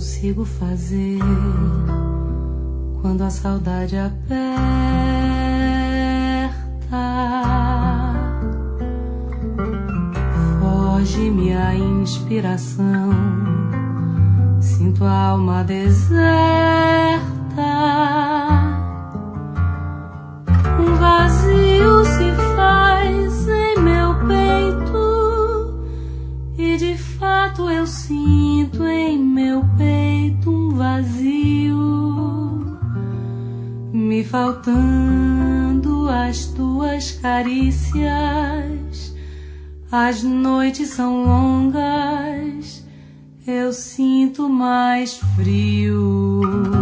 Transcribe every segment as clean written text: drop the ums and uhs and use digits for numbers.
consigo fazer quando a saudade aperta. Foge-me a inspiração, sinto a alma deserta. Um vazio se faz em meu peito e de fato eu sinto em meu peito um vazio, me faltando as tuas carícias. As noites são longas, eu sinto mais frio.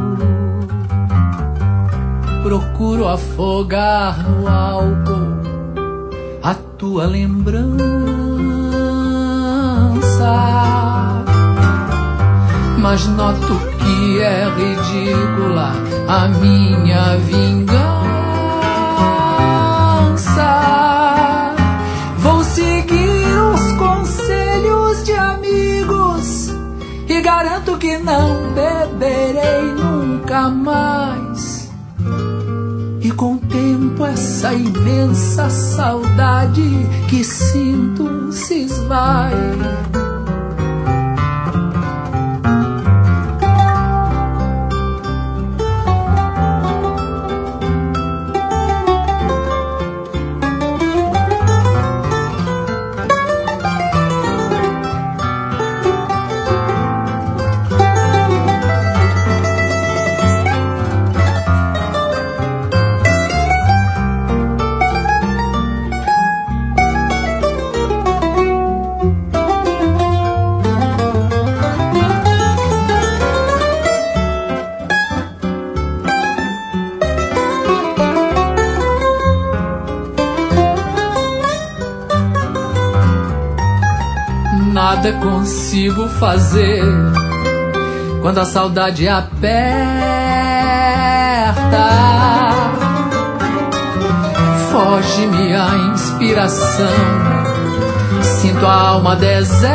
Procuro afogar no álcool a tua lembrança, mas noto que é ridícula a minha vingança. Vou seguir os conselhos de amigos e garanto que não beberei nunca mais. E contemplo essa imensa saudade que sinto se esvai. Nada consigo fazer quando a saudade aperta. Foge-me a inspiração, sinto a alma deserta.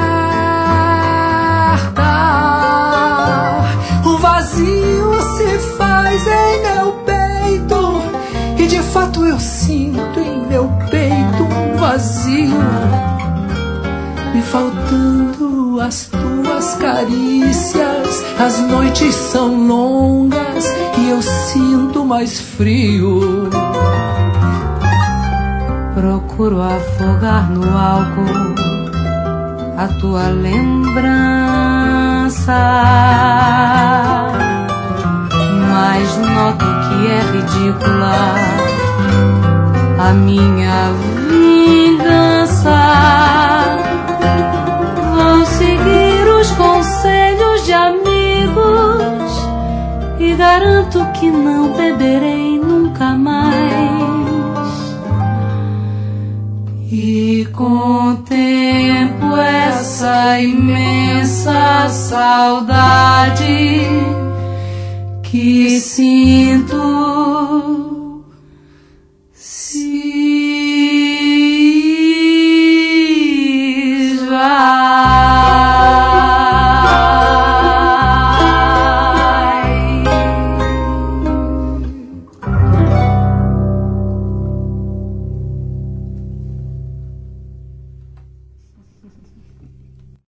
O vazio se faz em meu peito e de fato eu sinto em meu peito um vazio, me faltando as tuas carícias. As noites são longas e eu sinto mais frio. Procuro afogar no álcool a tua lembrança, mas noto que é ridícula a minha vingança. Vou seguir os conselhos de amigos e garanto que não beberei nunca mais. E contemplo essa imensa saudade que sinto se esvai.